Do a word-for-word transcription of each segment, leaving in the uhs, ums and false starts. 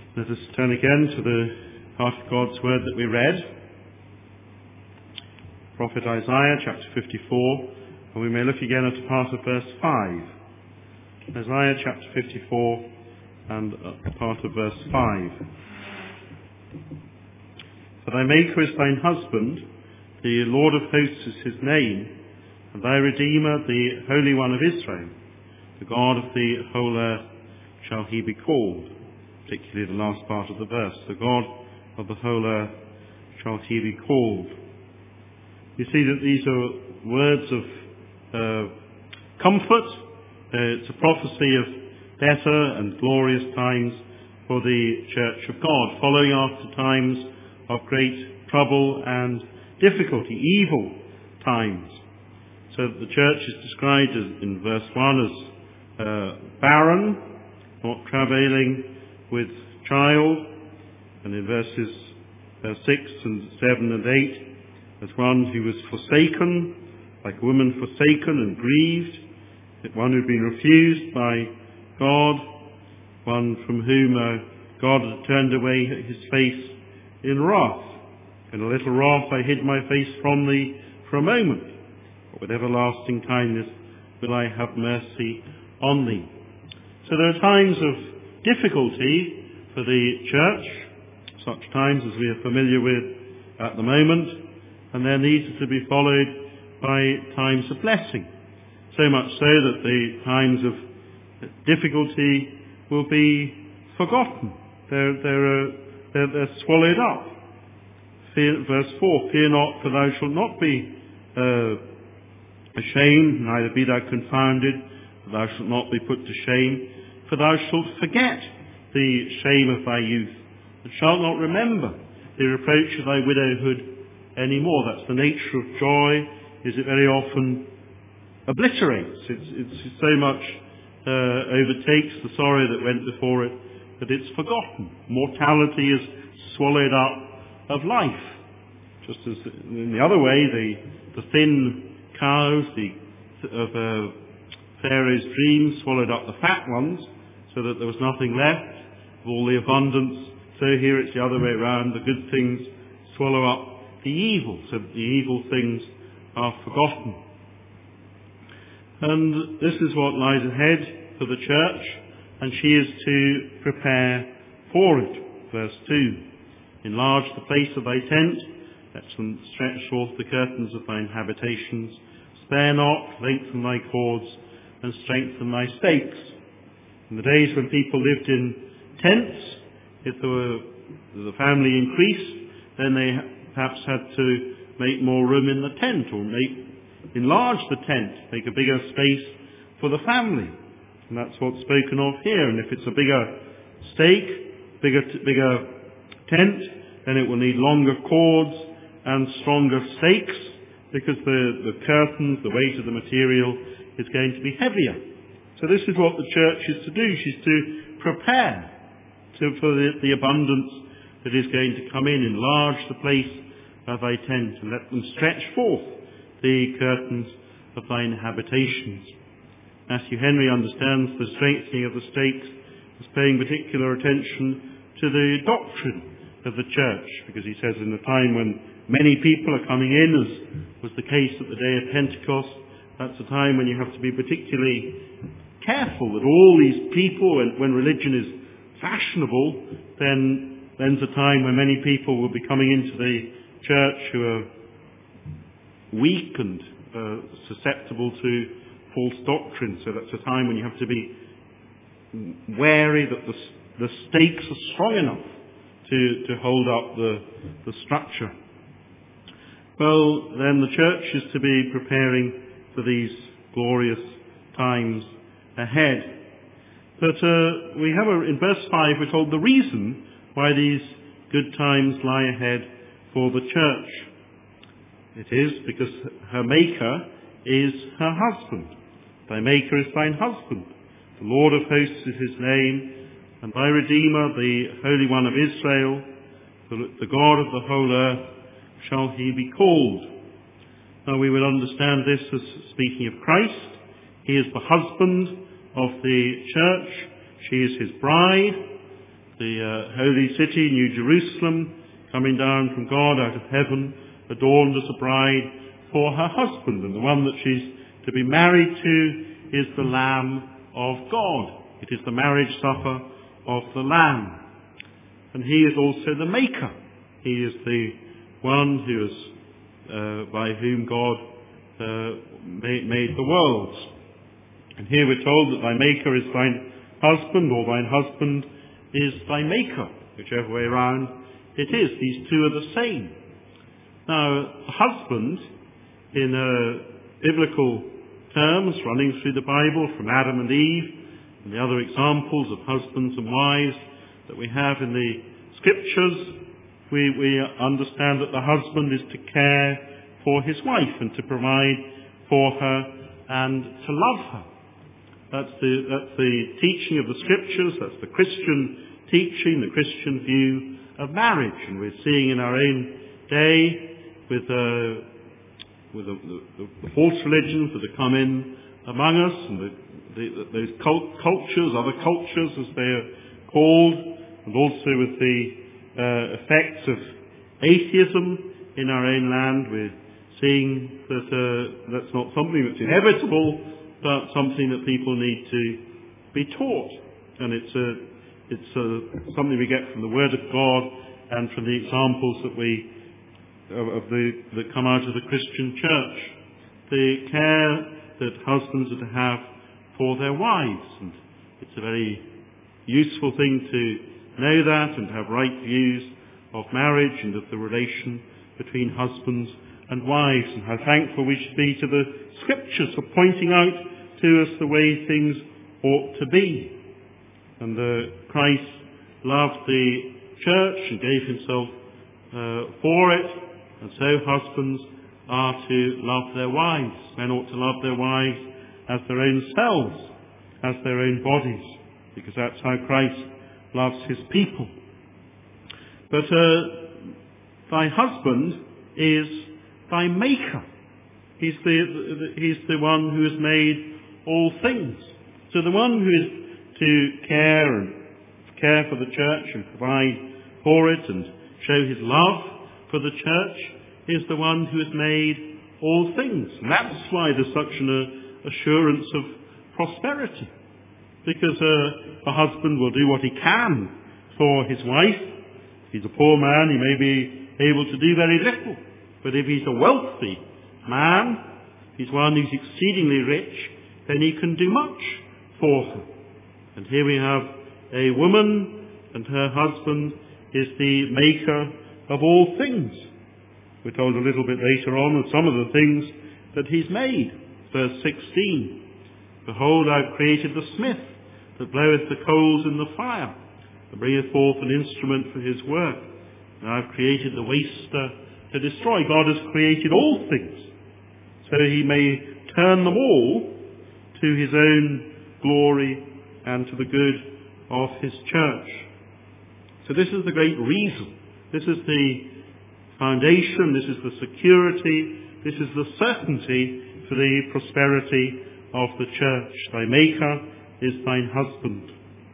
Let us turn again to the part of God's word that we read, Prophet Isaiah chapter fifty-four, and we may look again at a part of verse five. Isaiah chapter fifty-four and a part of verse five. For thy Maker is thine husband, the Lord of hosts is his name, and thy Redeemer, the Holy One of Israel. The God of the whole earth shall he be called. Particularly the last part of the verse. The God of the whole earth shall he be called. You see that these are words of uh, comfort. Uh, it's a prophecy of better and glorious times for the Church of God, following after times of great trouble and difficulty, evil times. So that the Church is described as, in verse one as uh, barren, not travailing with child, and in verses uh, six and seven and eight, as one who was forsaken, like a woman forsaken and grieved, one who had been refused by God, one from whom uh, God had turned away his face in wrath. In a little wrath I hid my face from thee for a moment, but with everlasting kindness will I have mercy on thee. So there are times of difficulty for the church, such times as we are familiar with at the moment, and then these are to be followed by times of blessing. So much so that the times of difficulty will be forgotten. They're, they're, uh, they're, they're swallowed up. Fear, verse four, fear not, for thou shalt not be uh, ashamed, neither be thou confounded, for thou shalt not be put to shame. For thou shalt forget the shame of thy youth, and shalt not remember the reproach of thy widowhood any more. That's the nature of joy, is it very often obliterates. It's, it's so much uh, overtakes the sorrow that went before it, that it's forgotten. Mortality is swallowed up of life. Just as in the other way, the, the thin cows the, of uh, Pharaoh's dreams swallowed up the fat ones, so that there was nothing left of all the abundance. So here it's the other way around. The good things swallow up the evil, so that the evil things are forgotten. And this is what lies ahead for the church, and she is to prepare for it. Verse two, enlarge the place of thy tent, let them stretch forth the curtains of thine habitations, spare not, lengthen thy cords, and strengthen thy stakes. In the days when people lived in tents, if there were, the family increased, then they perhaps had to make more room in the tent, or make, enlarge the tent, make a bigger space for the family. And that's what's spoken of here. And if it's a bigger stake, bigger, bigger tent, then it will need longer cords and stronger stakes, because the, the curtains, the weight of the material, is going to be heavier. So this is what the church is to do. She's to prepare to, for the, the abundance that is going to come in. Enlarge the place of thy tent, and let them stretch forth the curtains of thine habitations. Matthew Henry understands the strengthening of the stakes as paying particular attention to the doctrine of the church, because he says in a time when many people are coming in, as was the case at the day of Pentecost, that's a time when you have to be particularly careful that all these people, when, when religion is fashionable, then then's a time when many people will be coming into the church who are weak and uh, susceptible to false doctrine. So that's a time when you have to be wary that the, the stakes are strong enough to, to hold up the, the structure. Well, then the church is to be preparing for these glorious times ahead. But uh, we have a, in verse five, we're told the reason why these good times lie ahead for the church. It is because her Maker is her husband. Thy Maker is thine husband. The Lord of hosts is his name, and thy Redeemer, the Holy One of Israel, the God of the whole earth, shall he be called. Now we will understand this as speaking of Christ. He is the husband of the church. She is his bride. the uh, holy city, New Jerusalem, coming down from God out of heaven, adorned as a bride for her husband. And the one that she's to be married to is the Lamb of God. It is the marriage supper of the Lamb. And he is also the maker. He is the one who is, uh, by whom God uh, made, made the worlds. And here we're told that thy maker is thine husband, or thine husband is thy maker, whichever way round it is. These two are the same. Now, the husband, in uh, biblical terms, running through the Bible from Adam and Eve, and the other examples of husbands and wives that we have in the Scriptures, we, we understand that the husband is to care for his wife and to provide for her and to love her. That's the, that's the teaching of the Scriptures, that's the Christian teaching, the Christian view of marriage. And we're seeing in our own day with, uh, with the, the, the false religions that have come in among us, and the, the, those cult, cultures, other cultures as they are called, and also with the uh, effects of atheism in our own land. We're seeing that uh, that's not something that's inevitable, but something that people need to be taught. And it's, a, it's a, something we get from the Word of God and from the examples that we of, of the that come out of the Christian church. The care that husbands are to have for their wives. And it's a very useful thing to know that and have right views of marriage and of the relation between husbands and wives, and how thankful we should be to the Scriptures for pointing out to us the way things ought to be. And uh, Christ loved the church and gave himself uh, for it, and so husbands are to love their wives. Men ought to love their wives as their own selves, as their own bodies, because that's how Christ loves his people. But uh, thy husband is thy maker. He's the, the, he's the one who has made all things. So the one who is to care and care for the church and provide for it and show his love for the church is the one who has made all things. And that's why there's such an uh, assurance of prosperity. Because uh, a husband will do what he can for his wife. If he's a poor man, he may be able to do very little. But if he's a wealthy man, he's one who's exceedingly rich, then he can do much for her. And here we have a woman, and her husband is the maker of all things. We're told a little bit later on of some of the things that he's made. Verse sixteen, behold, I've created the smith that bloweth the coals in the fire, and bringeth forth an instrument for his work. And I've created the waster to destroy. God has created all things, so he may turn them all to his own glory and to the good of his church. So this is the great reason. This is the foundation, this is the security, this is the certainty for the prosperity of the church. Thy maker is thine husband.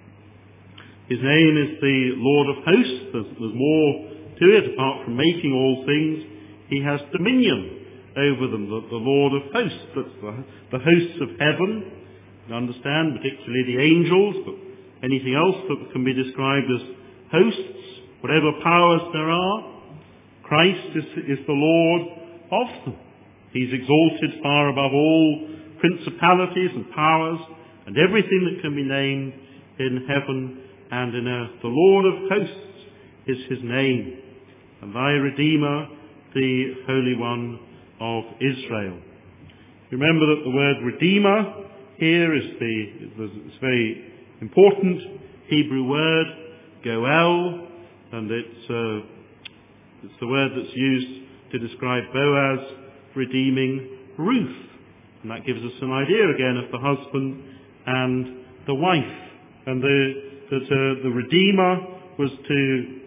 His name is the Lord of hosts. There's, there's more to it apart from making all things. He has dominion over them, the, the Lord of hosts. That's the, the hosts of heaven. You understand, particularly the angels, but anything else that can be described as hosts, whatever powers there are, Christ is, is the Lord of them. He's exalted far above all principalities and powers and everything that can be named in heaven and in earth. The Lord of hosts is his name, and thy Redeemer, the Holy One of Israel. Remember that the word Redeemer here is the it's a very important Hebrew word, goel, and it's, uh, it's the word that's used to describe Boaz redeeming Ruth. And that gives us an idea again of the husband and the wife. And the, that uh, the Redeemer was to,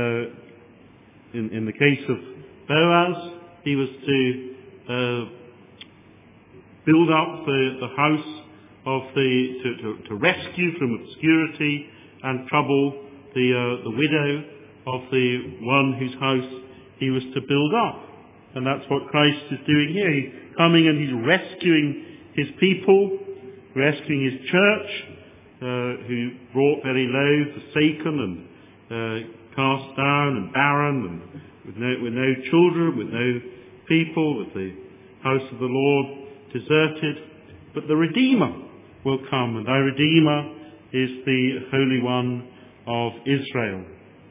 uh, in, in the case of Boaz, he was to uh, build up the, the house of the, to, to, to rescue from obscurity and trouble the, uh, the widow of the one whose house he was to build up. And that's what Christ is doing here. He's coming and he's rescuing his people, rescuing his church, uh, who brought very low, forsaken and uh, cast down and barren, and with no, with no children, with no people, with the house of the Lord deserted. But the Redeemer will come, and thy Redeemer is the Holy One of Israel.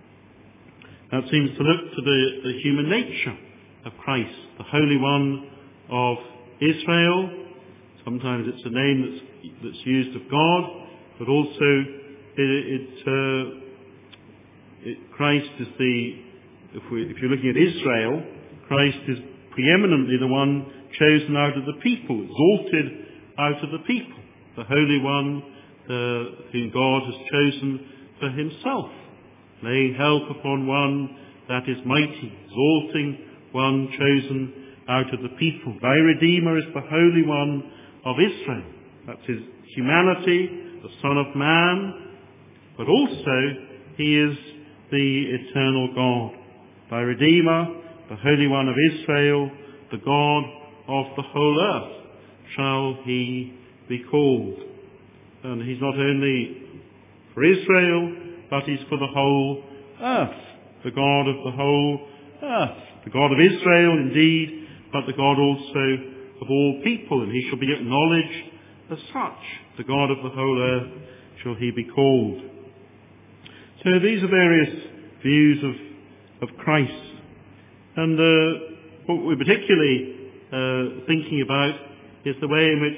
That seems to look to the, the human nature of Christ, the Holy One of Israel. Sometimes it's a name that's, that's used of God, but also it, it, uh, it, Christ is the, if, we, if you're looking at Israel, Christ is preeminently the one chosen out of the people, exalted out of the people, the Holy One uh, whom God has chosen for himself, laying help upon one that is mighty, exalting one chosen out of the people. Thy Redeemer is the Holy One of Israel. That's his humanity, the Son of Man, but also he is the eternal God. Thy Redeemer, the Holy One of Israel, the God of the whole earth, shall he be called. And he's not only for Israel, but he's for the whole earth, the God of the whole earth. The God of Israel, indeed, but the God also of all people, and he shall be acknowledged as such. The God of the whole earth shall he be called. So these are various views of, of Christ. And uh, what we're particularly uh, thinking about is the way in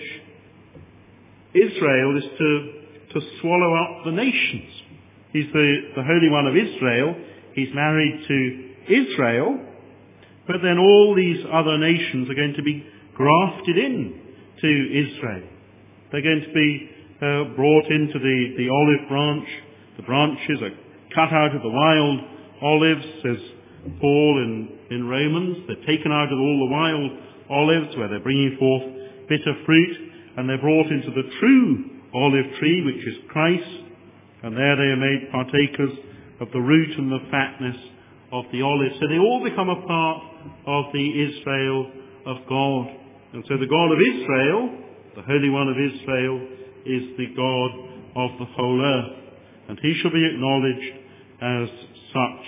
which Israel is to, to swallow up the nations. He's the, the Holy One of Israel. He's married to Israel. But then all these other nations are going to be grafted in to Israel. They're going to be uh, brought into the, the olive branch. The branches are cut out of the wild olives, says Paul in, in Romans. They're taken out of all the wild olives where they're bringing forth bitter fruit, and they're brought into the true olive tree, which is Christ. And there they are made partakers of the root and the fatness of the olive. So they all become a part of the Israel of God. And so the God of Israel, the Holy One of Israel, is the God of the whole earth. And he shall be acknowledged as such.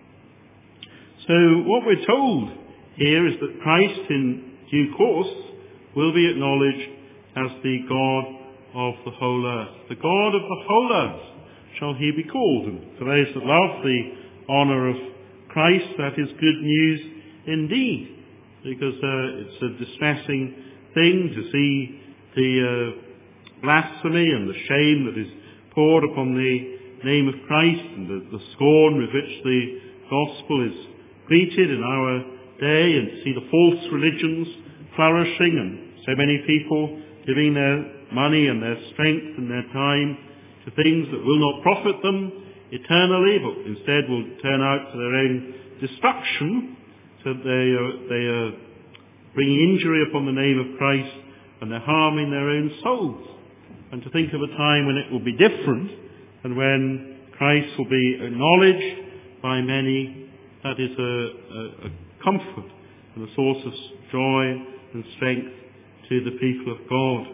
So what we're told here is that Christ in due course will be acknowledged as the God of the whole earth. The God of the whole earth shall he be called. And for those that love the honour of Christ, that is good news indeed, because uh, it's a distressing thing to see the uh, blasphemy and the shame that is poured upon the name of Christ, and the, the scorn with which the gospel is greeted in our day, and to see the false religions flourishing, and so many people giving their money and their strength and their time to things that will not profit them eternally, but instead will turn out to their own destruction, so that they are, they are bringing injury upon the name of Christ, and they're harming their own souls. And to think of a time when it will be different, and when Christ will be acknowledged by many, that is a, a, a comfort and a source of joy and strength to the people of God.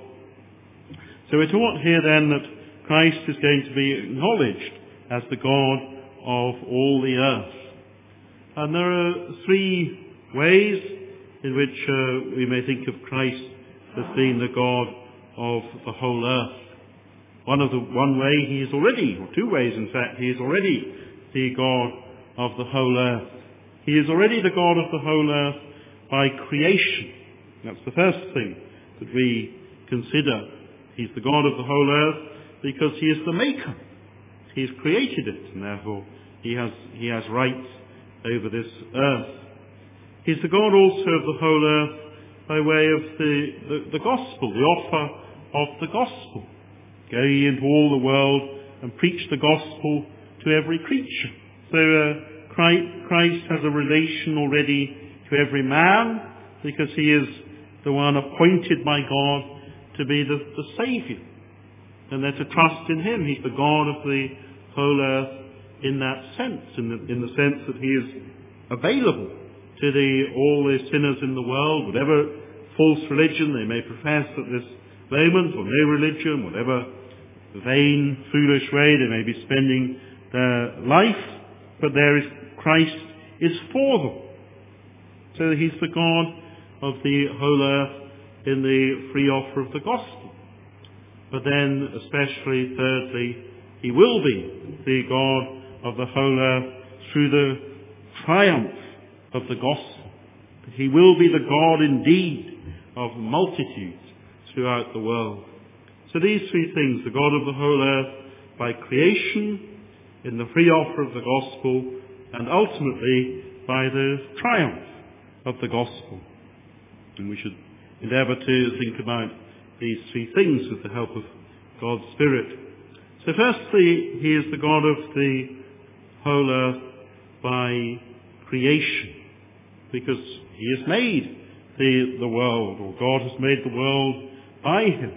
So we're taught here then that Christ is going to be acknowledged as the God of all the earth. And there are three ways in which uh, we may think of Christ as being the God of the whole earth. One of the one way he is already, or two ways in fact, he is already the God of the whole earth. He is already the God of the whole earth by creation. That's the first thing that we consider. He's the God of the whole earth because he is the maker. He has created it, and therefore he has, he has rights over this earth. He's the God also of the whole earth by way of the, the, the gospel, the offer of the gospel. Go ye into all the world and preach the gospel to every creature. So uh, Christ, Christ has a relation already to every man, because he is the one appointed by God to be the, the Saviour. And they're to trust in him. He's the God of the whole earth in that sense, in the, in the sense that he is available to the, all the sinners in the world, whatever false religion they may profess at this moment, or no religion, whatever vain, foolish way they may be spending their life, but there is Christ is for them. So he's the God of the whole earth in the free offer of the gospel. But then, especially, thirdly, he will be the God of the whole earth through the triumph of the gospel. He will be the God indeed of multitudes throughout the world. So these three things, the God of the whole earth by creation, in the free offer of the gospel, and ultimately by the triumph of the gospel. And we should endeavour to think about these three things with the help of God's Spirit. So firstly, he is the God of the whole earth by creation, because he has made the, the world, or God has made the world by him.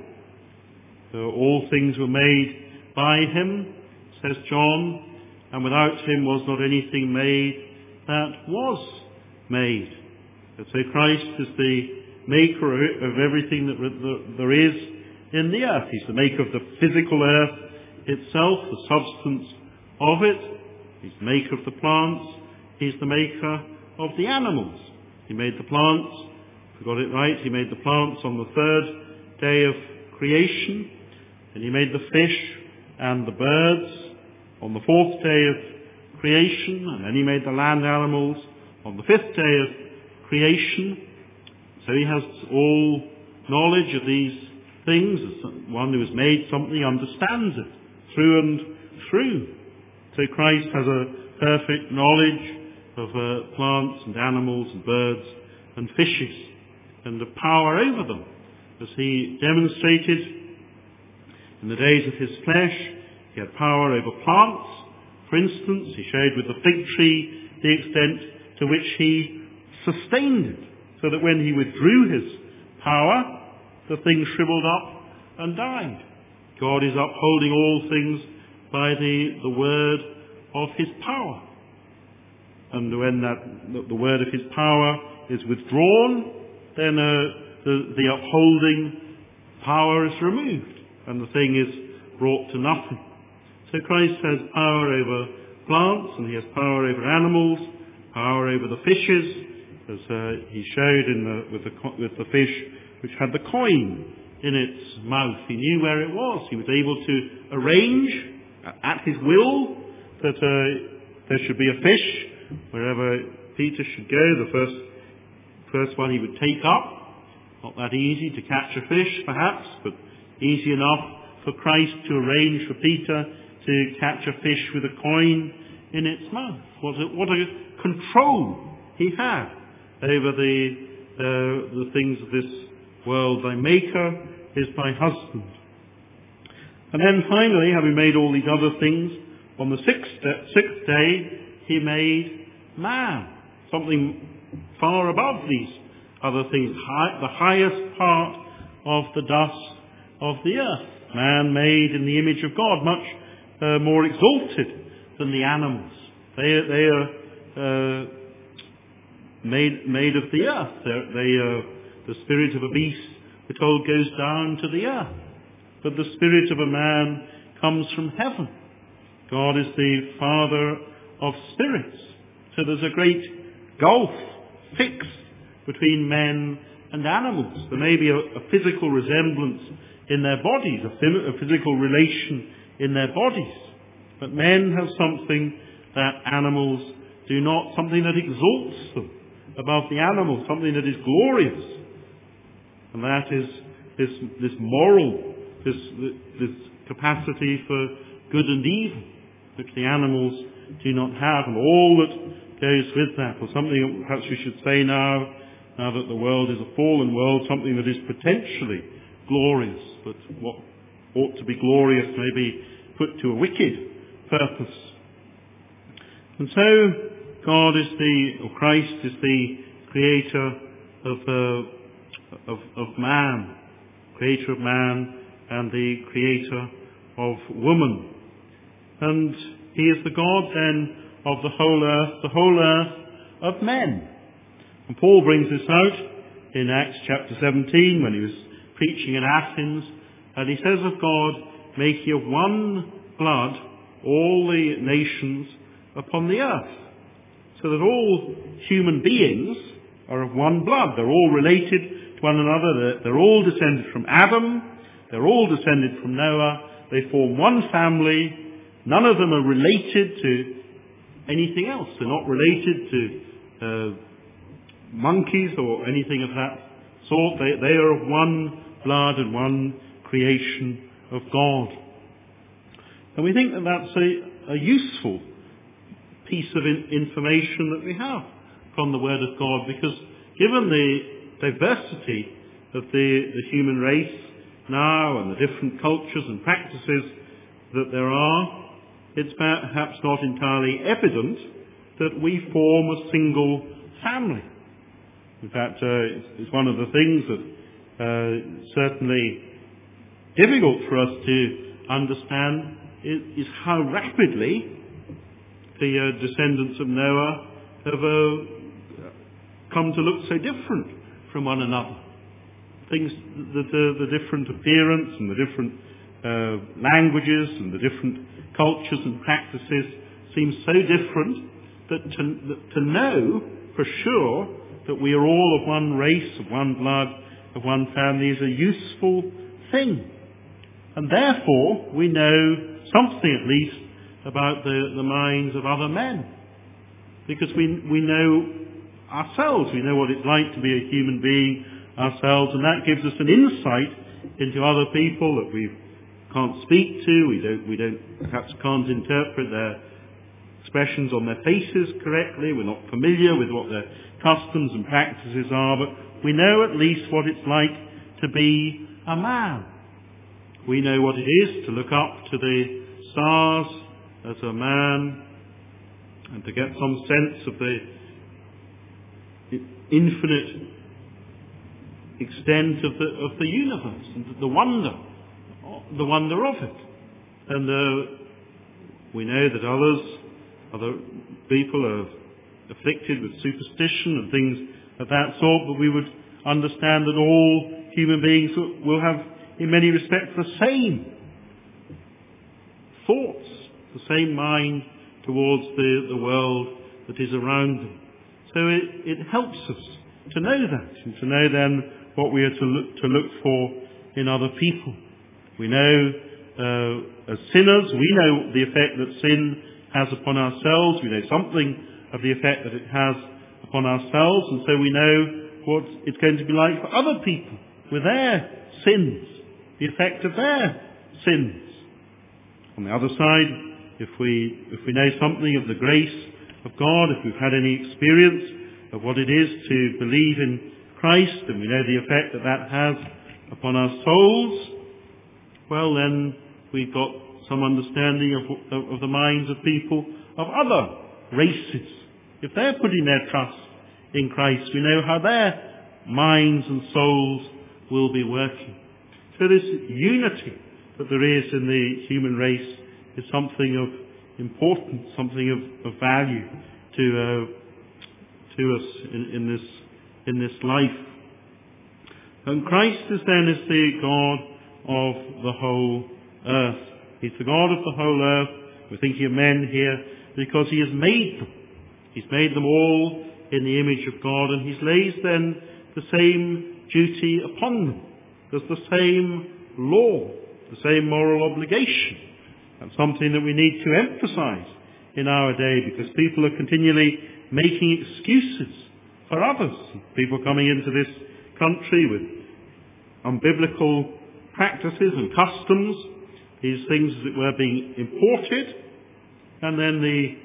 So all things were made by him, says John, and without him was not anything made that was made. And so Christ is the maker of everything that there is in the earth. He's the maker of the physical earth itself, the substance of it. He's the maker of the plants. He's the maker of the animals. He made the plants, if we got it right, he made the plants on the third day of creation, and he made the fish and the birds on the fourth day of creation, and then he made the land animals on the fifth day of creation. So he has all knowledge of these things. As one who has made something understands it through and through. So Christ has a perfect knowledge of uh, plants and animals and birds and fishes, and the power over them, as he demonstrated in the days of his flesh. He had power over plants. For instance, he showed with the fig tree the extent to which he sustained it, so that when he withdrew his power, the thing shriveled up and died. God is upholding all things by the, the word of his power. And when that, the word of his power is withdrawn, then uh, the, the upholding power is removed, and the thing is brought to nothing. So Christ has power over plants, and he has power over animals, power over the fishes, as uh, he showed in the, with, the, with the fish which had the coin in its mouth. He knew where it was. He was able to arrange at his will that uh, there should be a fish wherever Peter should go. The first, first one he would take up. Not that easy to catch a fish, perhaps, but easy enough for Christ to arrange for Peter to catch a fish with a coin in its mouth. What a, what a control he had over the, uh, the things of this world. Thy maker is thy husband. And then finally, having made all these other things, on the sixth, sixth day, he made man, something far above these other things, high, the highest part of the dust of the earth. Man made in the image of God, much uh, more exalted than the animals. They, they are uh, made, made of the earth. They're, they are, the spirit of a beast, we're told, goes down to the earth. But the spirit of a man comes from heaven. God is the Father of spirits. So there's a great gulf fixed between men and animals. There may be a, a physical resemblance in their bodies, a, phys- a physical relation in their bodies. But men have something that animals do not, something that exalts them above the animals, something that is glorious. And that is this, this moral, this, this capacity for good and evil, which the animals do not have, and all that goes with that. Or something perhaps we should say now, now that the world is a fallen world, something that is potentially glorious, but what ought to be glorious may be put to a wicked purpose. And so God is the, or Christ is the creator of, uh, of, of man, creator of man and the creator of woman. And He is the God then of the whole earth, the whole earth of men. And Paul brings this out in Acts chapter seventeen when he was preaching in Athens, and he says of God, make ye of one blood all the nations upon the earth. So that all human beings are of one blood. They're all related to one another. They're, they're all descended from Adam. They're all descended from Noah. They form one family. None of them are related to anything else. They're not related to uh, monkeys or anything of that sort. They, they are of one blood and one creation of God. And we think that that's a, a useful piece of in, information that we have from the Word of God, because given the diversity of the, the human race now and the different cultures and practices that there are, it's perhaps not entirely evident that we form a single family. In fact, uh, it's, it's one of the things that uh, certainly difficult for us to understand is, is how rapidly the uh, descendants of Noah have uh, come to look so different from one another. Things, the, the, the different appearance and the different uh, languages and the different cultures and practices seem so different that to, that to know for sure that we are all of one race, of one blood, of one family is a useful thing. And therefore we know something at least about the, the minds of other men. Because we, we know ourselves, we know what it's like to be a human being ourselves, and that gives us an insight into other people that we can't speak to, we don't, we don't, perhaps can't interpret their expressions on their faces correctly, we're not familiar with what their customs and practices are, but we know at least what it's like to be a man. We know what it is to look up to the stars as a man and to get some sense of the infinite extent of the of the universe and the wonder, the wonder of it. And uh, we know that others, other people are afflicted with superstition and things of that sort, but we would understand that all human beings will have, in many respects, the same thoughts, the same mind towards the, the world that is around them. So it, it helps us to know that, and to know then what we are to look, to look for in other people. We know, uh, as sinners, we know the effect that sin has upon ourselves. We know something of the effect that it has upon ourselves, and so we know what it's going to be like for other people with their sins, the effect of their sins. On the other side, if we if we know something of the grace of God, if we've had any experience of what it is to believe in Christ, and we know the effect that that has upon our souls, well then we've got some understanding of, of, of the minds of people of other races. If they're putting their trust in Christ, we know how their minds and souls will be working. So this unity that there is in the human race is something of importance, something of, of value to uh, to us in, in this in this life. And Christ is then is the God of the whole earth. He's the God of the whole earth. We're thinking of men here because he has made them. He's made them all in the image of God, and he's lays then the same duty upon them. There's the same law, the same moral obligation. That's something that we need to emphasize in our day, because people are continually making excuses for others. People coming into this country with unbiblical practices and customs, these things as it were being imported, and then the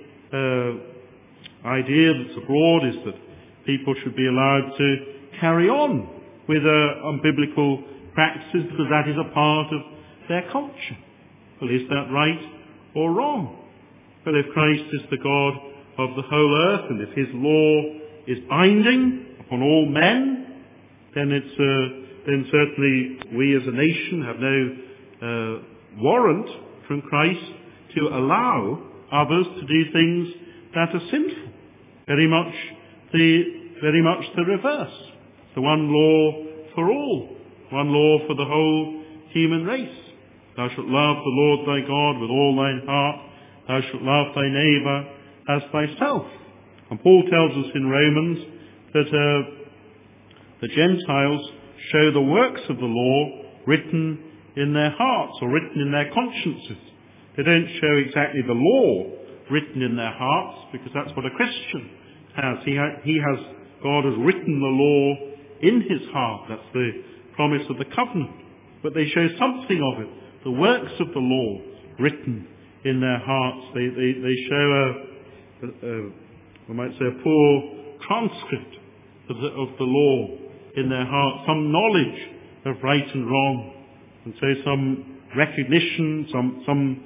uh, idea that's abroad is that people should be allowed to carry on with uh, unbiblical practices because that is a part of their culture. Well, is that right or wrong? Well, if Christ is the God of the whole earth, and if his law is binding upon all men, then it's uh, then certainly we as a nation have no uh, warrant from Christ to allow others to do things that are sinful. Very much the, very much the reverse. The one law for all. One law for the whole human race. Thou shalt love the Lord thy God with all thine heart. Thou shalt love thy neighbour as thyself. And Paul tells us in Romans that uh, the Gentiles show the works of the law written in their hearts or written in their consciences. They don't show exactly the law written in their hearts, because that's what a Christian has. He, ha- he has, God has written the law in his heart. That's the promise of the covenant. But they show something of it, the works of the law written in their hearts. They, they, they show a, a, a, we might say, a poor transcript of the, of the law in their heart, some knowledge of right and wrong, and so some recognition, some, some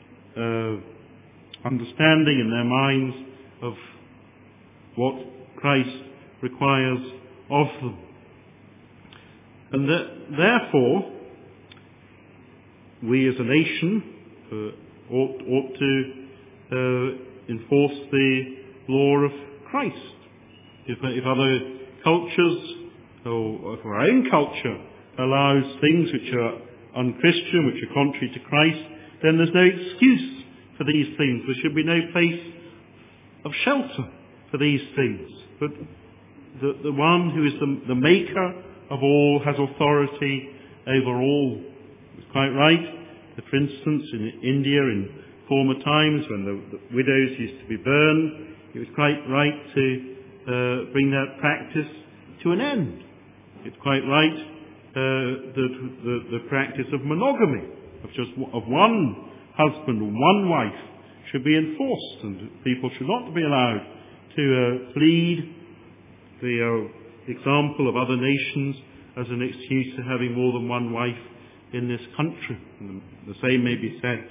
uh, understanding in their minds of what Christ requires of them. And that, therefore, we as a nation uh, ought, ought to uh, enforce the law of Christ. If, if other cultures, or if our own culture, allows things which are unchristian, which are contrary to Christ, then there's no excuse for these things. There should be no place of shelter for these things. But the, the one who is the, the maker of all has authority over all. It's quite right that, for instance, in India in former times when the, the widows used to be burned, it was quite right to uh, bring that practice to an end. It's quite right uh, that the, the practice of monogamy, of just of one husband or one wife, should be enforced, and people should not be allowed to uh, plead the uh, example of other nations as an excuse for having more than one wife in this country. And the same may be said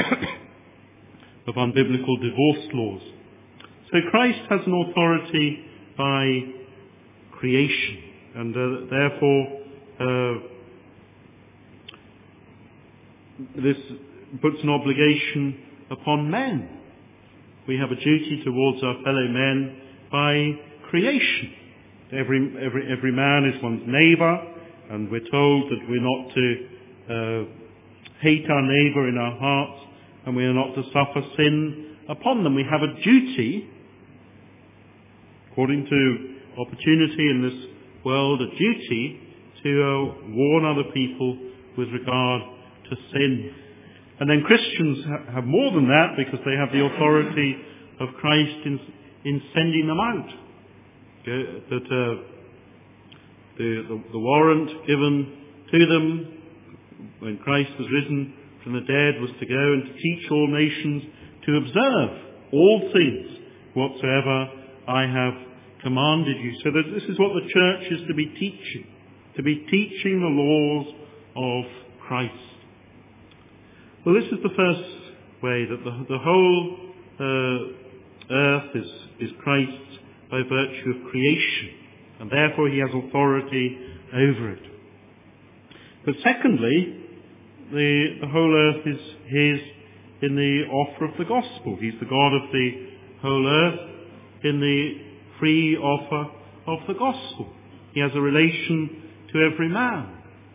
of unbiblical divorce laws. So Christ has an authority by creation, and uh, therefore uh, this puts an obligation upon men. We have a duty towards our fellow men by creation. Every, every, every man is one's neighbour, and we're told that we're not to uh, hate our neighbour in our hearts, and we are not to suffer sin upon them. We have a duty, according to opportunity in this world, a duty to uh, warn other people with regard to sin. And then Christians ha- have more than that, because they have the authority of Christ in, in sending them out. Okay? That uh, the, the, the warrant given to them when Christ was risen from the dead was to go and to teach all nations to observe all things whatsoever I have commanded you. So that this is what the church is to be teaching, to be teaching the laws of Christ. Well, this is the first way, that the, the whole uh, earth is, is Christ's by virtue of creation, and therefore he has authority over it. But secondly, the, the whole earth is his in the offer of the gospel. He's the God of the whole earth in the free offer of the gospel. He has a relation to every man.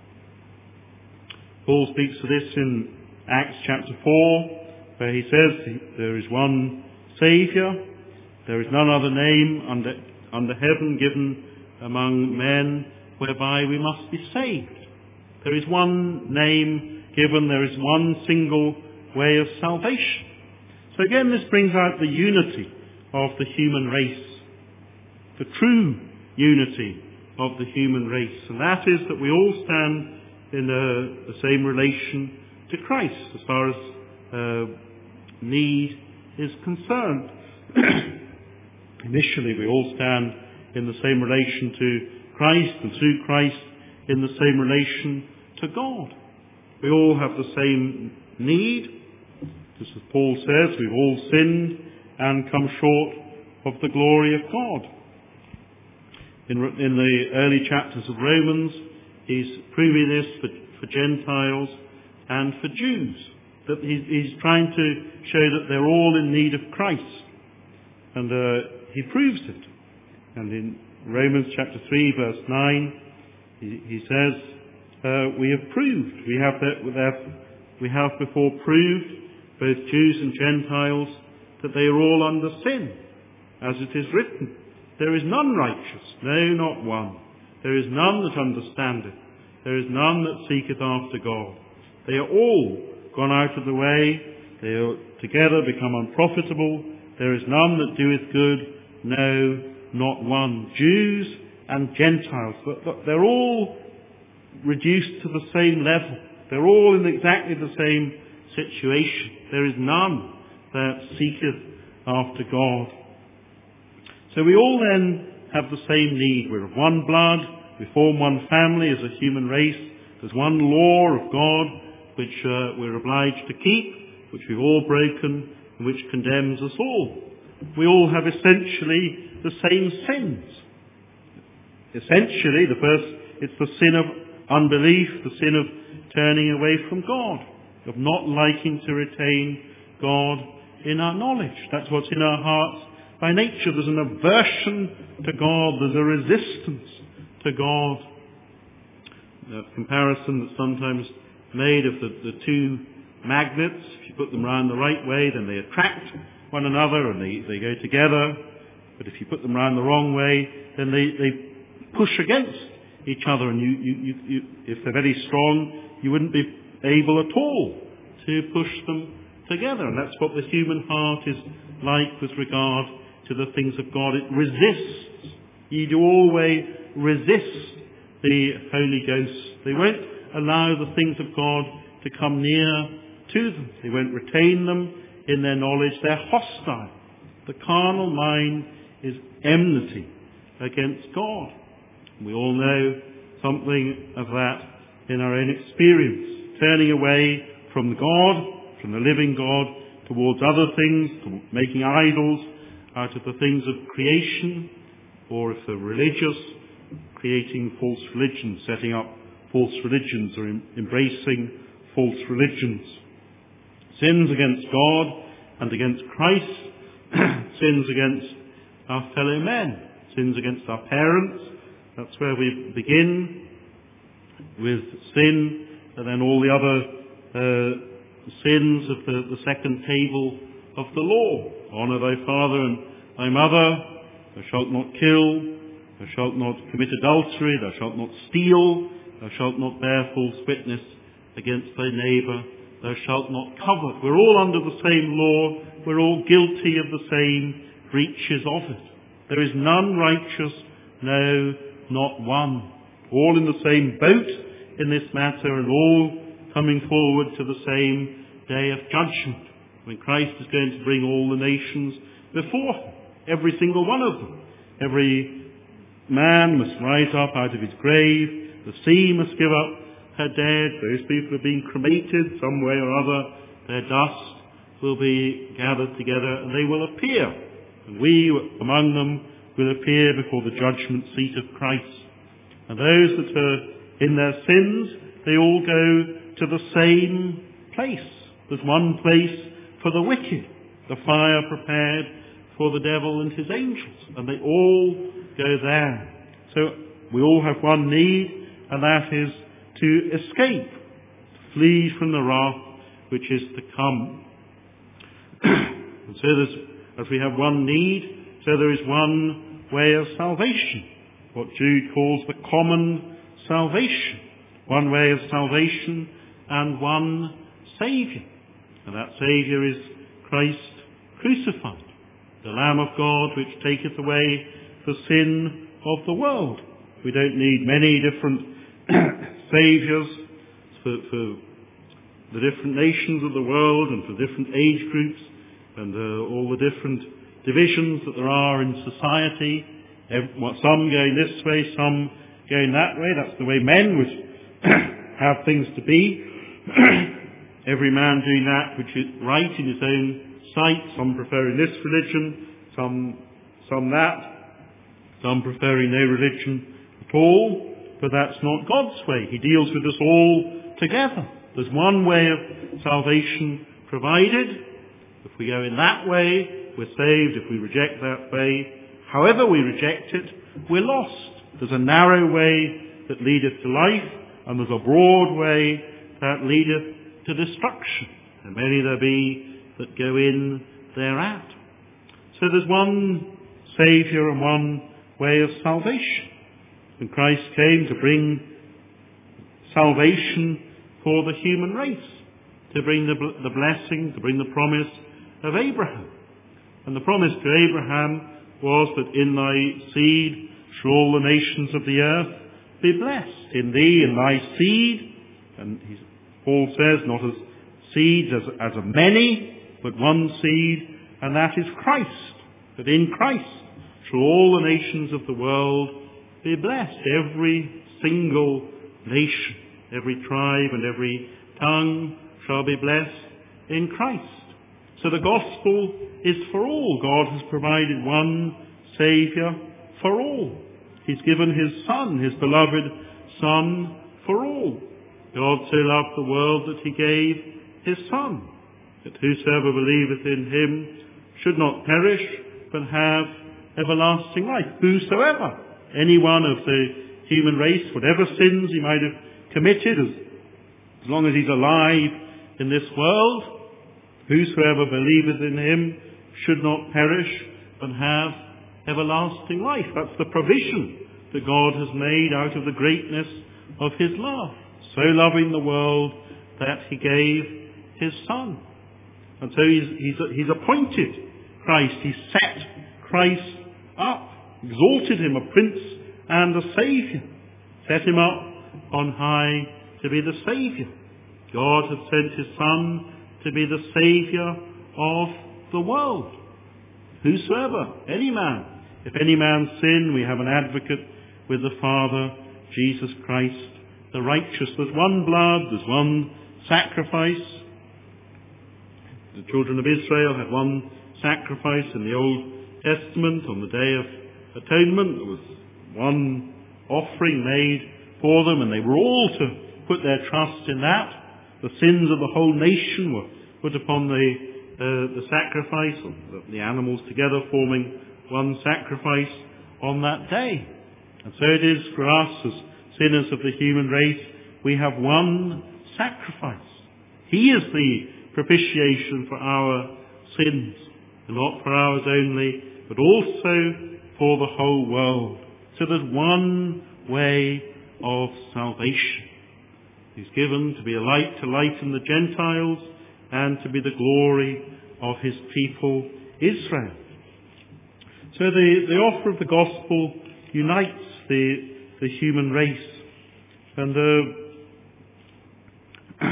Paul speaks of this in Acts chapter four, where he says there is one Saviour, there is none other name under, under heaven given among men whereby we must be saved. There is one name given, there is one single way of salvation. So again, this brings out the unity of the human race, the true unity of the human race, and that is that we all stand in uh, the same relation to Christ as far as uh, need is concerned. Initially, we all stand in the same relation to Christ, and through Christ in the same relation to God. We all have the same need. Just as Paul says, we've all sinned and come short of the glory of God. In, in the early chapters of Romans, he's proving this for, for Gentiles and for Jews. that he's, he's trying to show that they're all in need of Christ. And uh, he proves it. And in Romans chapter three, verse nine, he, he says, uh, we have proved, we have, that, we have before proved, both Jews and Gentiles, that they are all under sin. As it is written, there is none righteous, no, not one. There is none that understandeth. There is none that seeketh after God. They are all gone out of the way. They are together become unprofitable. There is none that doeth good, no, not one. Jews and Gentiles, they're all reduced to the same level. They're all in exactly the same situation. There is none that seeketh after God. So we all then have the same need. We're of one blood. We form one family as a human race. There's one law of God which uh, we're obliged to keep, which we've all broken, and which condemns us all. We all have essentially the same sins. Essentially, the first, it's the sin of unbelief, the sin of turning away from God, of not liking to retain God in our knowledge. That's what's in our hearts by nature. There's an aversion to God. There's a resistance to God. The comparison that's sometimes made of the, the two magnets, if you put them round the right way, then they attract one another and they, they go together. But if you put them round the wrong way, then they, they push against each other. And you, you, you, you, if they're very strong, you wouldn't be able at all to push them together. And that's what the human heart is like with regard to the things of God. It resists. You do always resist the Holy Ghost. They won't allow the things of God to come near to them. They won't retain them in their knowledge. They're hostile. The carnal mind is enmity against God. We all know something of that in our own experience. Turning away from God, from the living God, towards other things, to making idols out of the things of creation, or if they're religious, creating false religions, setting up false religions, or em- embracing false religions. Sins against God and against Christ, sins against our fellow men, sins against our parents. That's where we begin with sin, and then all the other uh, sins of the, the second table of the law. Honour thy father and thy mother. Thou shalt not kill. Thou shalt not commit adultery. Thou shalt not steal. Thou shalt not bear false witness against thy neighbour. Thou shalt not covet. We're all under the same law. We're all guilty of the same breaches of it. There is none righteous, no, not one. All in the same boat in this matter, and all coming forward to the same day of judgment, when Christ is going to bring all the nations before him, every single one of them. Every man must rise up out of his grave. The sea must give up her dead. Those people have been cremated some way or other. Their dust will be gathered together, and they will appear. And we, among them, will appear before the judgment seat of Christ. And those that are in their sins, they all go to the same place. There's one place for the wicked, the fire prepared for the devil and his angels, and they all go there. So we all have one need, and that is to escape, to flee from the wrath which is to come. And so there's, as we have one need, so there is one way of salvation, what Jude calls the common salvation. One way of salvation and one Saviour. And that Saviour is Christ crucified, the Lamb of God which taketh away the sin of the world. We don't need many different Saviours for, for the different nations of the world and for different age groups and uh, all the different divisions that there are in society. Some going this way, some going that way. That's the way men would have things to be. Every man doing that which is right in his own sight. Some preferring this religion, some some that, some preferring no religion at all. But that's not God's way. He deals with us all together. There's one way of salvation provided. If we go in that way, we're saved. If we reject that way, however we reject it, we're lost. There's a narrow way that leadeth to life, and there's a broad way that leadeth to destruction. And many there be that go in thereat. So there's one Saviour and one way of salvation. And Christ came to bring salvation for the human race, to bring the, the blessing, to bring the promise of Abraham. And the promise to Abraham was that in thy seed shall all the nations of the earth be blessed. In thee and thy seed, and he, Paul says, not as seeds as, as of many, but one seed, and that is Christ. That in Christ shall all the nations of the world be blessed. Every single nation, every tribe and every tongue shall be blessed in Christ. So the gospel is for all. God has provided one Saviour for all. He's given his Son, his beloved Son, for all. God so loved the world that he gave his Son, that whosoever believeth in him should not perish, but have everlasting life. Whosoever, any one of the human race, whatever sins he might have committed, as, as long as he's alive in this world, whosoever believeth in him should not perish, but have everlasting life. That's the provision that God has made out of the greatness of his love. So loving the world that he gave his Son. And so he's, he's, he's appointed Christ. He's set Christ up, exalted him a prince and a saviour, set him up on high to be the saviour. God has sent his Son to be the saviour of the world. Whosoever, any man, if any man sin, we have an advocate with the Father, Jesus Christ the righteous. There's one blood, there's one sacrifice. The children of Israel had one sacrifice in the Old Testament on the Day of Atonement. There was one offering made for them, and they were all to put their trust in that. The sins of the whole nation were put upon the, uh, the sacrifice, or the animals together forming one sacrifice on that day. And so it is for us as sinners of the human race. We have one sacrifice. He is the propitiation for our sins, and not for ours only, but also for the whole world. So there's one way of salvation. He's given to be a light to lighten the Gentiles and to be the glory of his people Israel. So the, the offer of the gospel unites the, the human race. And uh,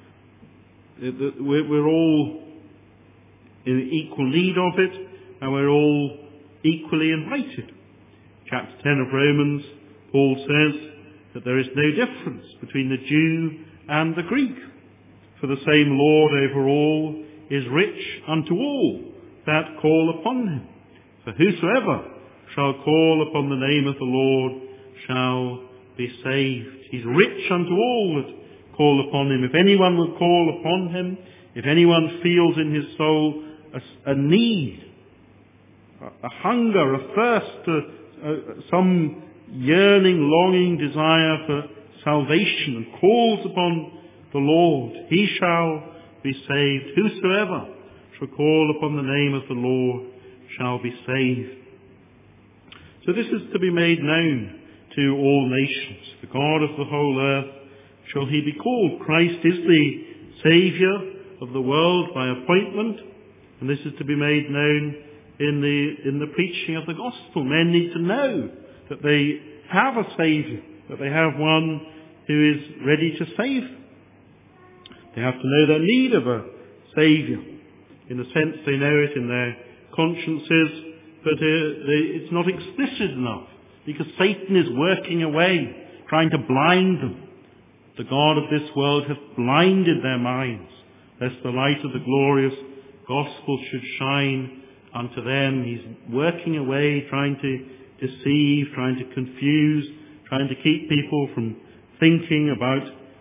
we're all in equal need of it, and we're all equally invited. Chapter ten of Romans, Paul says that there is no difference between the Jew and the Greek, for the same Lord over all is rich unto all that call upon him. For whosoever shall call upon the name of the Lord shall be saved. He's rich unto all that call upon him. If anyone will call upon him, if anyone feels in his soul a, a need, a, a hunger, a thirst, a, a, some yearning, longing desire for salvation, and calls upon the Lord, he shall be saved. Whosoever shall call upon the name of the Lord shall be saved. So this is to be made known to all nations. The God of the whole earth shall he be called. Christ is the Saviour of the world by appointment, and this is to be made known in the in the preaching of the gospel. Men need to know that they have a Saviour, that they have one who is ready to save them. They have to know their need of a Saviour. In a sense, they know it in their consciences, but uh, they, it's not explicit enough, because Satan is working away, trying to blind them. The god of this world hath blinded their minds, lest the light of the glorious gospel should shine unto them. He's working away, trying to deceive, trying to confuse, trying to keep people from thinking about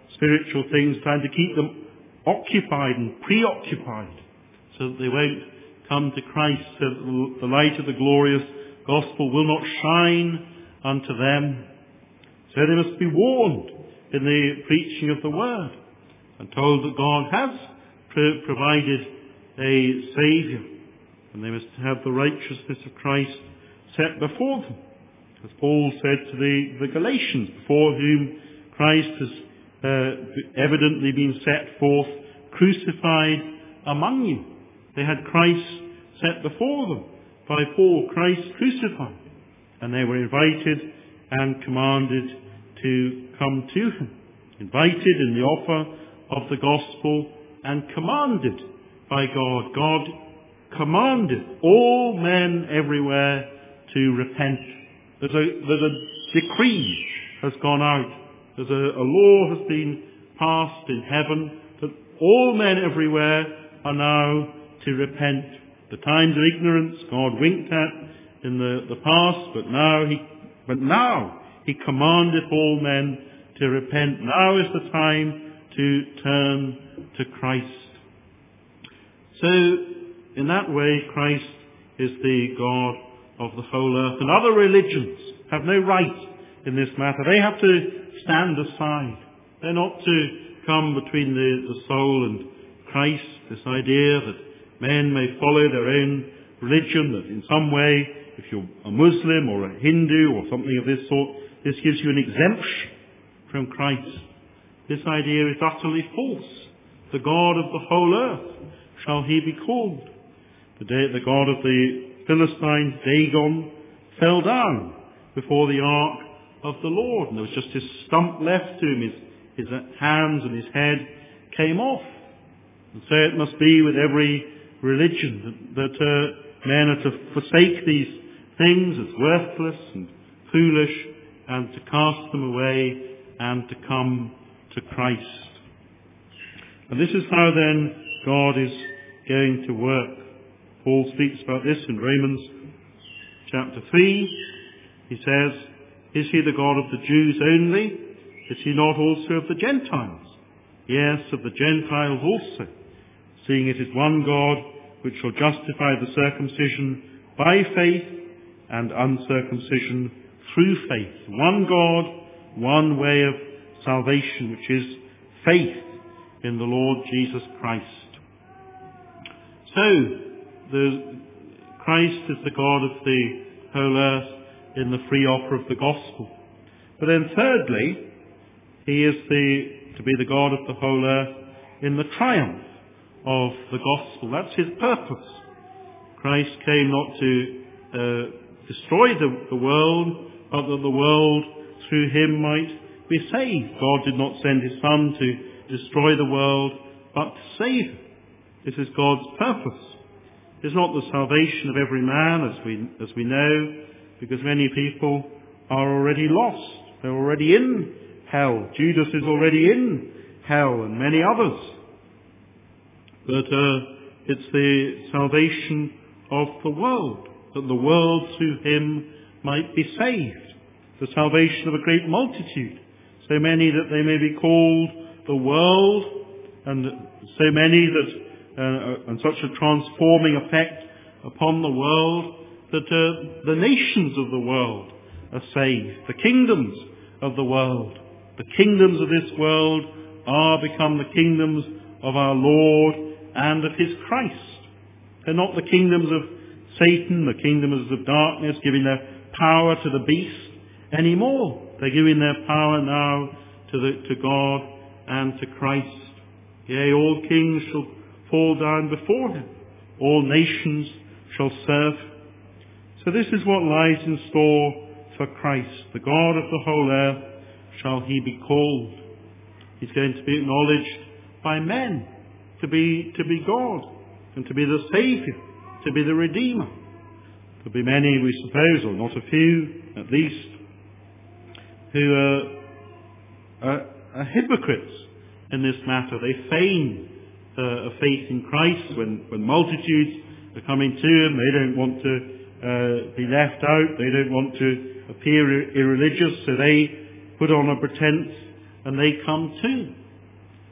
spiritual things, trying to keep them occupied and preoccupied so that they won't come to Christ, so that the light of the glorious gospel will not shine unto them. So they must be warned in the preaching of the word and told that God has pro- provided a Saviour, and they must have the righteousness of Christ set before them. As Paul said to the, the Galatians, before whom Christ has uh, evidently been set forth, crucified among you. They had Christ set before them by Paul, Christ crucified. And they were invited and commanded to come to him. Invited in the offer of the gospel and commanded by God. God commanded all men everywhere to repent. There's a, there's a decree has gone out. There's a, a law has been passed in heaven that all men everywhere are now to repent. The times of ignorance God winked at in the, the past, but now he, but now he commanded all men to repent. Now is the time to turn to Christ. So, in that way, Christ is the God of the whole earth. And other religions have no right in this matter. They have to stand aside. They're not to come between the, the soul and Christ. This idea that men may follow their own religion, that in some way, if you're a Muslim or a Hindu or something of this sort, this gives you an exemption from Christ. This idea is utterly false. The God of the whole earth shall he be called. The, day, the God of the Philistines, Dagon, fell down before the ark of the Lord, and there was just his stump left to him. His, his hands and his head came off. And so it must be with every religion that, that uh, men are to forsake these things as worthless and foolish and to cast them away and to come to Christ. And this is how then God is going to work. Paul speaks about this in Romans chapter three. He says, is he the God of the Jews only? Is he not also of the Gentiles? Yes, of the Gentiles also, seeing it is one God which shall justify the circumcision by faith and uncircumcision through faith. One God, one way of salvation, which is faith in the Lord Jesus Christ. So, the, Christ is the God of the whole earth in the free offer of the gospel. But then thirdly, he is the, to be the God of the whole earth in the triumph of the gospel. That's his purpose. Christ came not to uh, destroy the, the world, but that the world through him might be saved. God did not send his Son to destroy the world, but to save it. This is God's purpose. It's not the salvation of every man, as we, as we know, because many people are already lost. They're already in hell. Judas is already in hell, and many others. But uh, it's the salvation of the world, that the world through him might be saved. The salvation of a great multitude, so many that they may be called the world, and so many that Uh, and such a transforming effect upon the world that uh, the nations of the world are saved. The kingdoms of the world, the kingdoms of this world are become the kingdoms of our Lord and of his Christ. They're not the kingdoms of Satan, the kingdoms of darkness, giving their power to the beast anymore. They're giving their power now to, the, to God and to Christ. Yea, all kings shall fall down before him. All nations shall serve him. So this is what lies in store for Christ. The God of the whole earth shall he be called. He's going to be acknowledged by men to be, to be God and to be the Saviour, to be the Redeemer. There'll be many, we suppose, or not a few at least, who are, are, are hypocrites in this matter. They feign Uh, a faith in Christ when, when multitudes are coming to him. They don't want to uh, be left out. They don't want to appear irreligious, so they put on a pretense and they come too.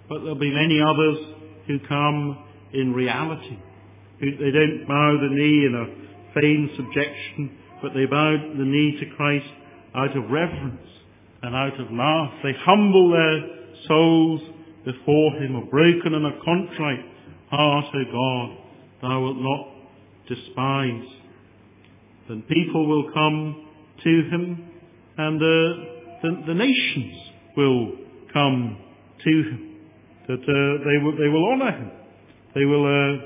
but there'll be many others who come in reality. Who, they don't bow the knee in a feigned subjection, but they bow the knee to Christ out of reverence and out of love. They humble their souls before him, a broken and a contrite heart, O God, thou wilt not despise. Then people will come to him, and uh, the, the nations will come to him. That uh, they will they will honour him. They will uh,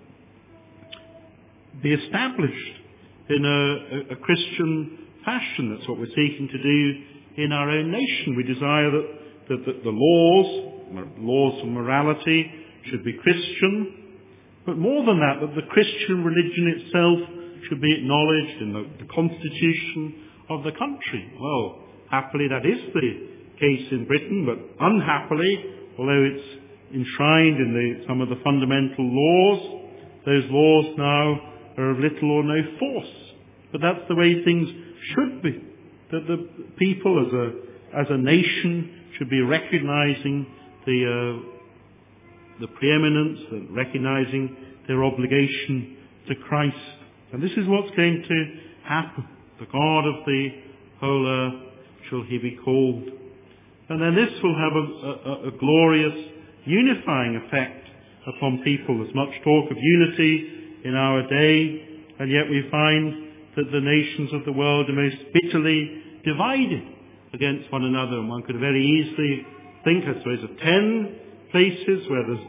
be established in a, a, a Christian fashion. That's what we're seeking to do in our own nation. We desire that, that, that the laws, laws of morality, should be Christian, but more than that, that the Christian religion itself should be acknowledged in the, the constitution of the country. Well, happily that is the case in Britain, but unhappily, although it's enshrined in the, some of the fundamental laws, those laws now are of little or no force. But that's the way things should be. That the people as a as a nation should be recognising the uh, the preeminence and recognising their obligation to Christ. And this is what's going to happen. The God of the whole earth shall he be called. And then this will have a, a, a glorious unifying effect upon people. There's much talk of unity in our day, and yet we find that the nations of the world are most bitterly divided against one another. And one could very easily think, I suppose, of ten places where there's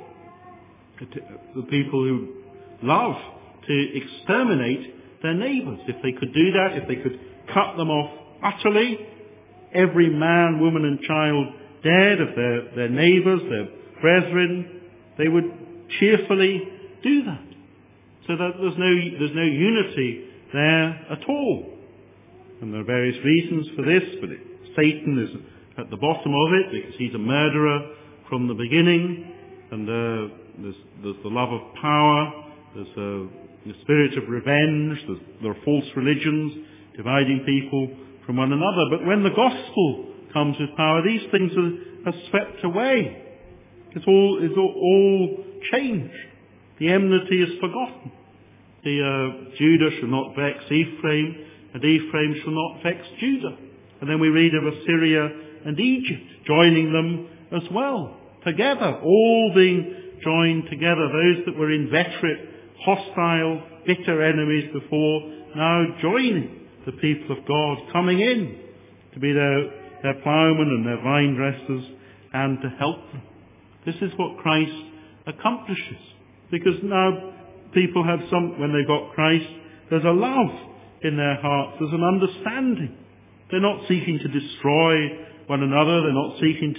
the people who love to exterminate their neighbours. If they could do that, if they could cut them off utterly, every man, woman and child dead of their, their neighbours, their brethren, they would cheerfully do that. So that there's no, there's no unity there at all. And there are various reasons for this, but it, Satan is at the bottom of it because he's a murderer from the beginning, and uh, there's, there's the love of power, there's uh, the spirit of revenge, there's, there are false religions dividing people from one another. But when the gospel comes with power, these things are, are swept away. It's all, it's all, all changed. The enmity is forgotten. The uh, Judah shall not vex Ephraim, and Ephraim shall not vex Judah. And then we read of Assyria and Egypt joining them as well, together, all being joined together. Those that were inveterate, hostile, bitter enemies before, now joining the people of God, coming in to be their, their ploughmen and their vine dressers and to help them. This is what Christ accomplishes. Because now people have some, when they've got Christ, there's a love in their hearts, there's an understanding. They're not seeking to destroy one another, they're not seeking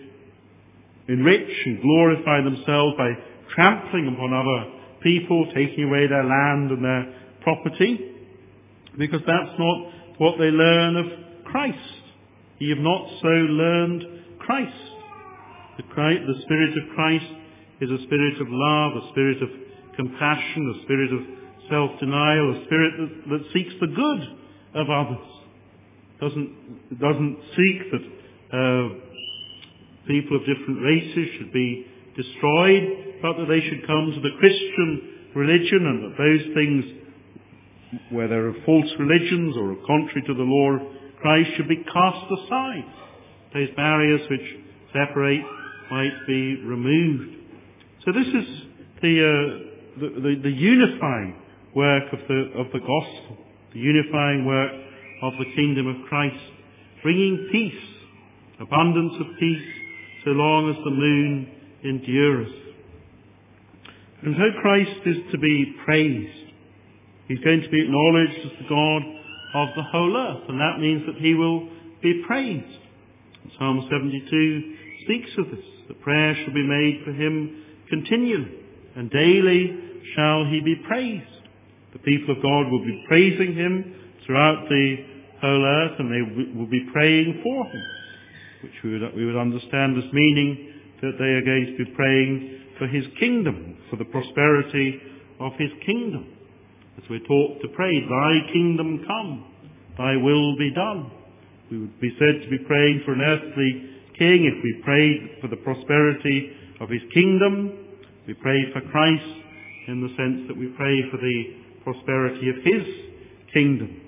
to enrich and glorify themselves by trampling upon other people, taking away their land and their property, because that's not what they learn of Christ. Ye have not so learned Christ. The, Christ, the Spirit of Christ is a spirit of love, a spirit of compassion, a spirit of self-denial, a spirit that, that seeks the good of others. Doesn't, doesn't seek that uh, people of different races should be destroyed, but that they should come to the Christian religion, and that those things, whether of false religions or contrary to the law of Christ, should be cast aside. Those barriers which separate might be removed. So this is the, uh, the, the, the unifying work of the, of the gospel, the unifying work of the kingdom of Christ, bringing peace, abundance of peace, so long as the moon endureth. And so Christ is to be praised. He's going to be acknowledged as the God of the whole earth, and that means that he will be praised. Psalm seventy-two speaks of this. The prayer shall be made for him continually, and daily shall he be praised. The people of God will be praising him throughout the whole earth, and they will be praying for him, which we would, we would understand as meaning that they are going to be praying for his kingdom, for the prosperity of his kingdom. As we're taught to pray, thy kingdom come, thy will be done. We would be said to be praying for an earthly king if we prayed for the prosperity of his kingdom. We pray for Christ in the sense that we pray for the prosperity of his kingdom.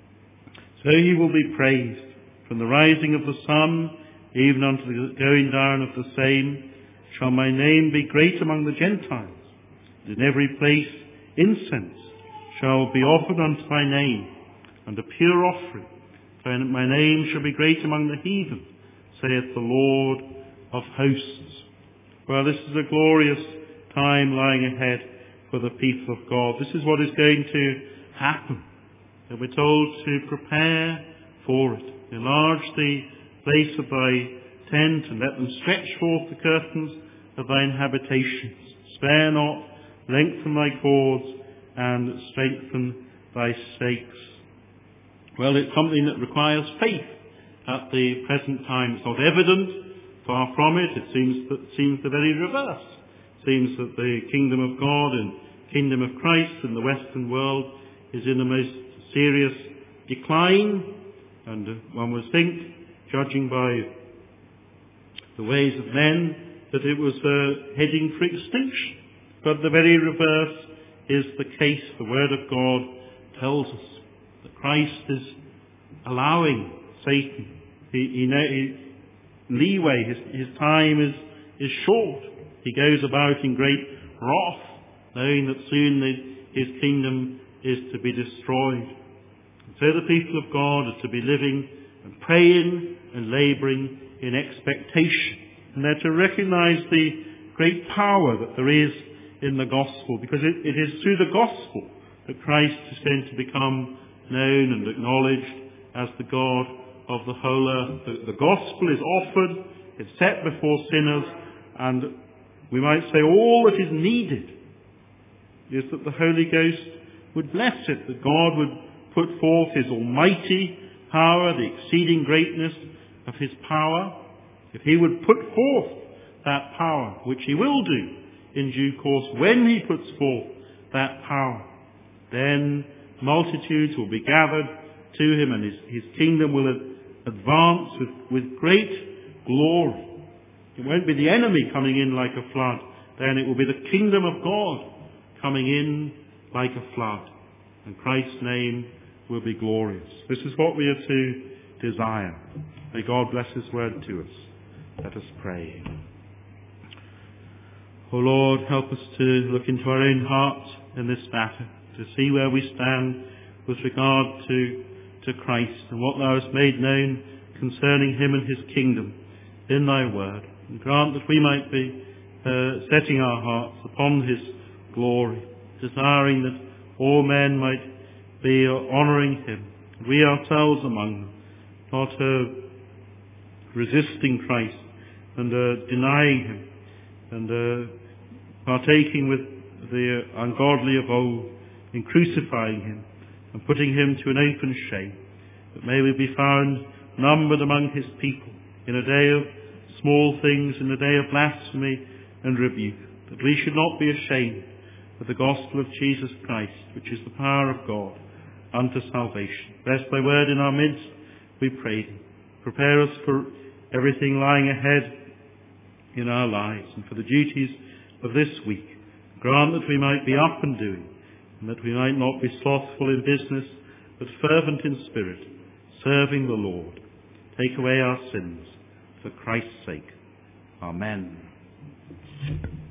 So he will be praised from the rising of the sun even unto the going down of the same. Shall my name be great among the Gentiles, and in every place incense shall be offered unto thy name, and a pure offering. For my name shall be great among the heathen, saith the Lord of hosts. Well, this is a glorious time lying ahead for the people of God. This is what is going to happen. And we're told to prepare for it. Enlarge the place of thy tent, and let them stretch forth the curtains of thine habitations. Spare not, lengthen thy cords, and strengthen thy stakes. Well, it's something that requires faith at the present time. It's not evident, far from it. It seems that seems the very reverse. It seems that the kingdom of God and kingdom of Christ in the Western world is in the most serious decline, and one would think, judging by the ways of men, that it was uh, heading for extinction. But the very reverse is the case. The Word of God tells us that Christ is allowing Satan he, he, he, leeway. His, his time is, is short. He goes about in great wrath, knowing that soon the, his kingdom is to be destroyed. And so the people of God are to be living and praying and labouring in expectation. And they're to recognise the great power that there is in the gospel, because it, it is through the gospel that Christ is going to become known and acknowledged as the God of the whole earth. The, the gospel is offered, it's set before sinners, and we might say all that is needed is that the Holy Ghost would bless it, that God would put forth his almighty power, the exceeding greatness of his power. If he would put forth that power, which he will do in due course, when he puts forth that power, then multitudes will be gathered to him, and his, his kingdom will advance with, with great glory. It won't be the enemy coming in like a flood, then it will be the kingdom of God coming in like a flood, and Christ's name will be glorious. This is what we are to desire. May God bless his word to us. Let us pray. O Lord, help us to look into our own hearts in this matter, to see where we stand with regard to, to Christ and what thou hast made known concerning him and his kingdom in thy word. And grant that we might be uh, setting our hearts upon his glory, desiring that all men might be honouring him, we ourselves among them, not uh, resisting Christ and uh, denying him, and uh, partaking with the uh, ungodly of old in crucifying him and putting him to an open shame. But may we be found numbered among his people in a day of small things, in a day of blasphemy and rebuke, that we should not be ashamed of the gospel of Jesus Christ, which is the power of God unto salvation. Bless thy word in our midst, we pray thee. Prepare us for everything lying ahead in our lives and for the duties of this week. Grant that we might be up and doing, and that we might not be slothful in business, but fervent in spirit, serving the Lord. Take away our sins for Christ's sake. Amen.